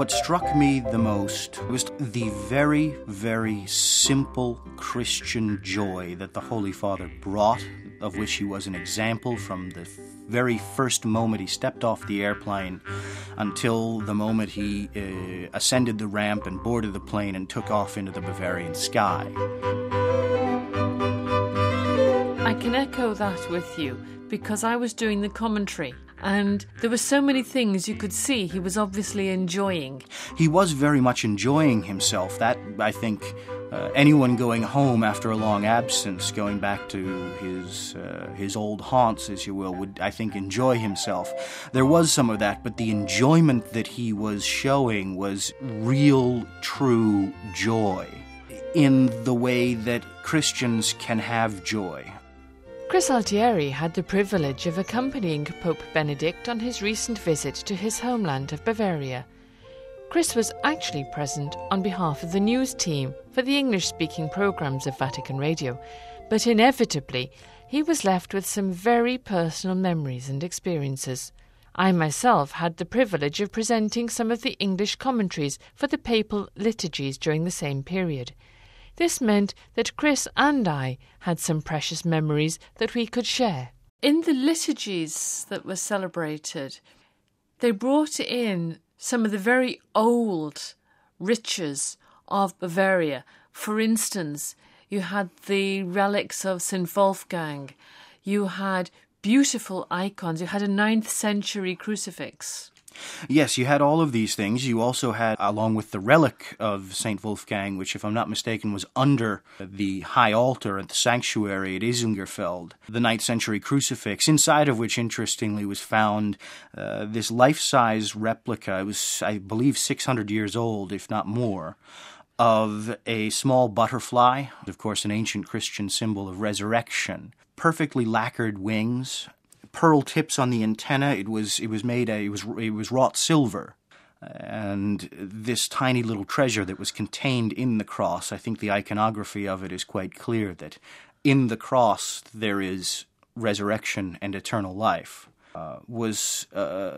What struck me the most was the very, very simple Christian joy that the Holy Father brought, of which he was an example from the very first moment he stepped off the airplane until the moment he ascended the ramp and boarded the plane and took off into the Bavarian sky. I can echo that with you because I was doing the commentary and there were so many things you could see he was obviously enjoying. He was very much enjoying himself. That, I think, anyone going home after a long absence, going back to his old haunts, as you will, would, I think, enjoy himself. There was some of that, but the enjoyment that he was showing was real, true joy in the way that Christians can have joy. Chris Altieri had the privilege of accompanying Pope Benedict on his recent visit to his homeland of Bavaria. Chris was actually present on behalf of the news team for the English-speaking programmes of Vatican Radio, but inevitably he was left with some very personal memories and experiences. I myself had the privilege of presenting some of the English commentaries for the papal liturgies during the same period. This meant that Chris and I had some precious memories that we could share. In the liturgies that were celebrated, they brought in some of the very old riches of Bavaria. For instance, you had the relics of St. Wolfgang, you had beautiful icons, you had a 9th century crucifix. Yes, you had all of these things. You also had, along with the relic of St. Wolfgang, which, if I'm not mistaken, was under the high altar at the sanctuary at Isingerfeld, the 9th century crucifix, inside of which, interestingly, was found this life-size replica. It was, I believe, 600 years old, if not more, of a small butterfly, of course, an ancient Christian symbol of resurrection, perfectly lacquered wings, pearl tips on the antenna. It was wrought silver, and this tiny little treasure that was contained in the cross. I think the iconography of it is quite clear that in the cross there is resurrection and eternal life. Was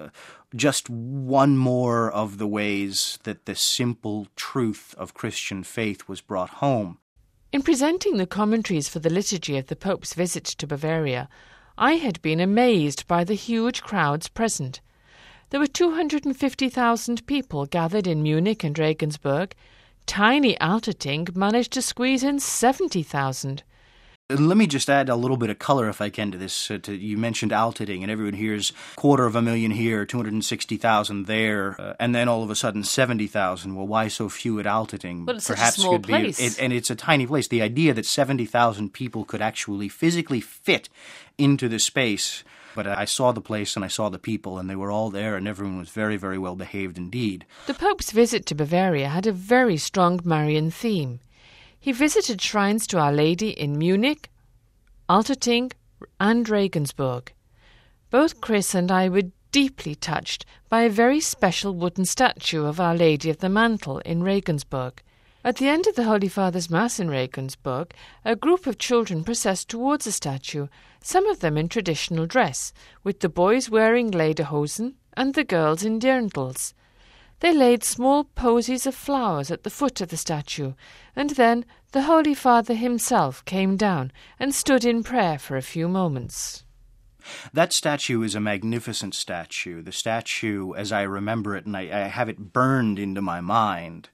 just one more of the ways that the simple truth of Christian faith was brought home. In presenting the commentaries for the liturgy of the Pope's visit to Bavaria, I had been amazed by the huge crowds present. There were 250,000 people gathered in Munich and Regensburg. Tiny Altötting managed to squeeze in 70,000. Let me just add a little bit of color, if I can, to this. You mentioned Altötting, and everyone hears 250,000 here, 260,000 there, and then all of a sudden 70,000. Well, why so few at Altötting? Well, it's perhaps such a small place. And it's a tiny place. The idea that 70,000 people could actually physically fit into the space. But I saw the place and I saw the people, and they were all there, and everyone was very, very well behaved indeed. The Pope's visit to Bavaria had a very strong Marian theme. He visited shrines to Our Lady in Munich, Altötting, and Regensburg. Both Chris and I were deeply touched by a very special wooden statue of Our Lady of the Mantle in Regensburg. At the end of the Holy Father's Mass in Regensburg, a group of children processed towards the statue, some of them in traditional dress, with the boys wearing lederhosen and the girls in dirndls. They laid small posies of flowers at the foot of the statue, and then the Holy Father himself came down and stood in prayer for a few moments. That statue is a magnificent statue. The statue, as I remember it, and I have it burned into my mind,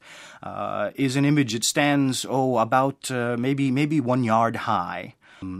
is an image that stands, about maybe 1 yard high,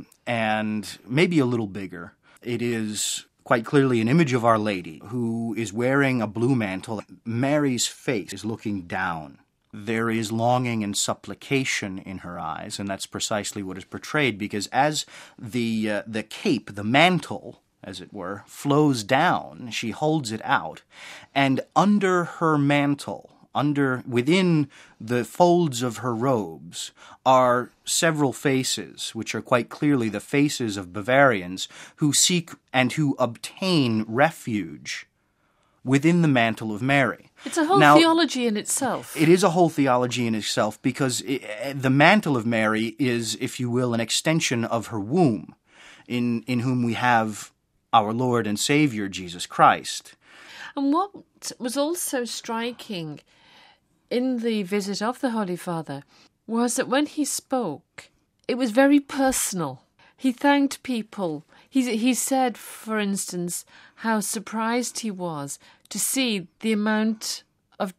and maybe a little bigger. It is quite clearly an image of Our Lady, who is wearing a blue mantle. Mary's face is looking down. There is longing and supplication in her eyes, and that's precisely what is portrayed, because as the cape, the mantle, as it were, flows down, she holds it out, and under her mantle, within the folds of her robes, are several faces, which are quite clearly the faces of Bavarians who seek and who obtain refuge within the mantle of Mary. It's a whole theology in itself. It is a whole theology in itself, because the mantle of Mary is, if you will, an extension of her womb, in whom we have our Lord and Savior, Jesus Christ. And what was also striking in the visit of the Holy Father was that when he spoke, it was very personal. He thanked people. He said, for instance, how surprised he was to see the amount of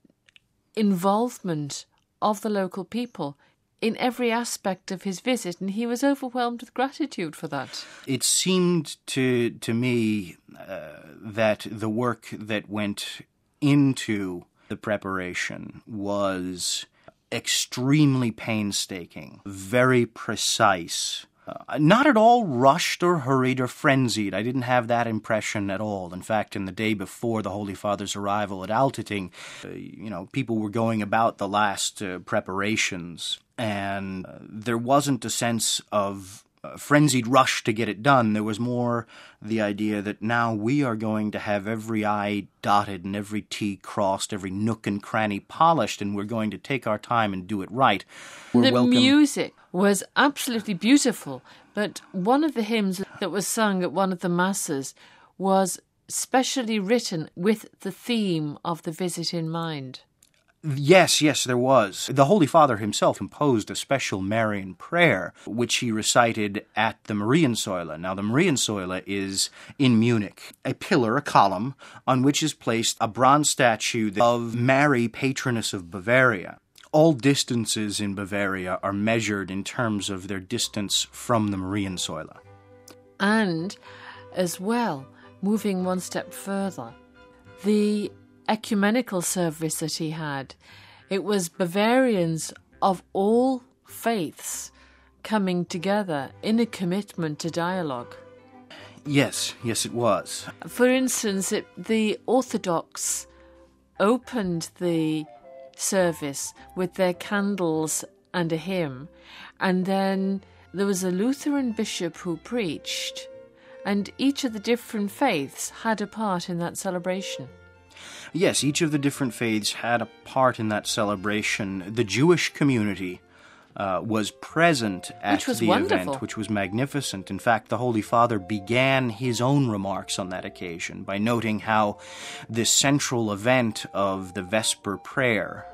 involvement of the local people in every aspect of his visit, and he was overwhelmed with gratitude for that. It seemed to me that the work that went into the preparation was extremely painstaking, very precise, not at all rushed or hurried or frenzied. I didn't have that impression at all. In fact, in the day before the Holy Father's arrival at Altötting, people were going about the last preparations, and there wasn't a sense of frenzied rush to get it done. There was more the idea that now we are going to have every I dotted and every T crossed, every nook and cranny polished, and we're going to take our time and do it right. The music was absolutely beautiful, but one of the hymns that was sung at one of the masses was specially written with the theme of the visit in mind. Yes, there was. The Holy Father himself composed a special Marian prayer, which he recited at the Mariensäule. Now, the Mariensäule is in Munich, a pillar, a column, on which is placed a bronze statue of Mary, patroness of Bavaria. All distances in Bavaria are measured in terms of their distance from the Mariensäule. And, as well, moving one step further, the ecumenical service that he had, it was Bavarians of all faiths coming together in a commitment to dialogue. Yes, it was. For instance, the Orthodox opened the service with their candles and a hymn, and then there was a Lutheran bishop who preached, and each of the different faiths had a part in that celebration. Yes, each of the different faiths had a part in that celebration. The Jewish community was present at the event, which was magnificent. In fact, the Holy Father began his own remarks on that occasion by noting how this central event of the Vesper prayer,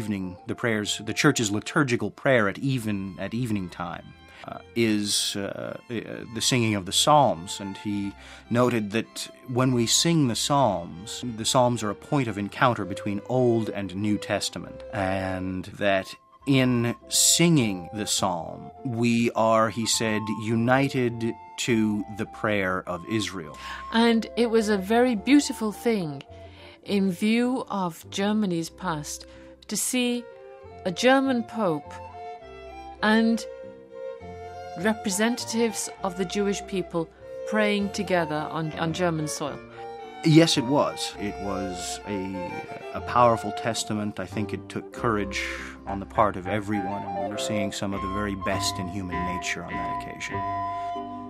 the Church's liturgical prayer at evening time, is the singing of the Psalms. And he noted that when we sing the Psalms are a point of encounter between Old and New Testament, and that in singing the psalm, we are, he said, united to the prayer of Israel. And it was a very beautiful thing, in view of Germany's past, to see a German Pope and representatives of the Jewish people praying together on German soil. Yes, it was. It was a powerful testament. I think it took courage on the part of everyone, and we were seeing some of the very best in human nature on that occasion.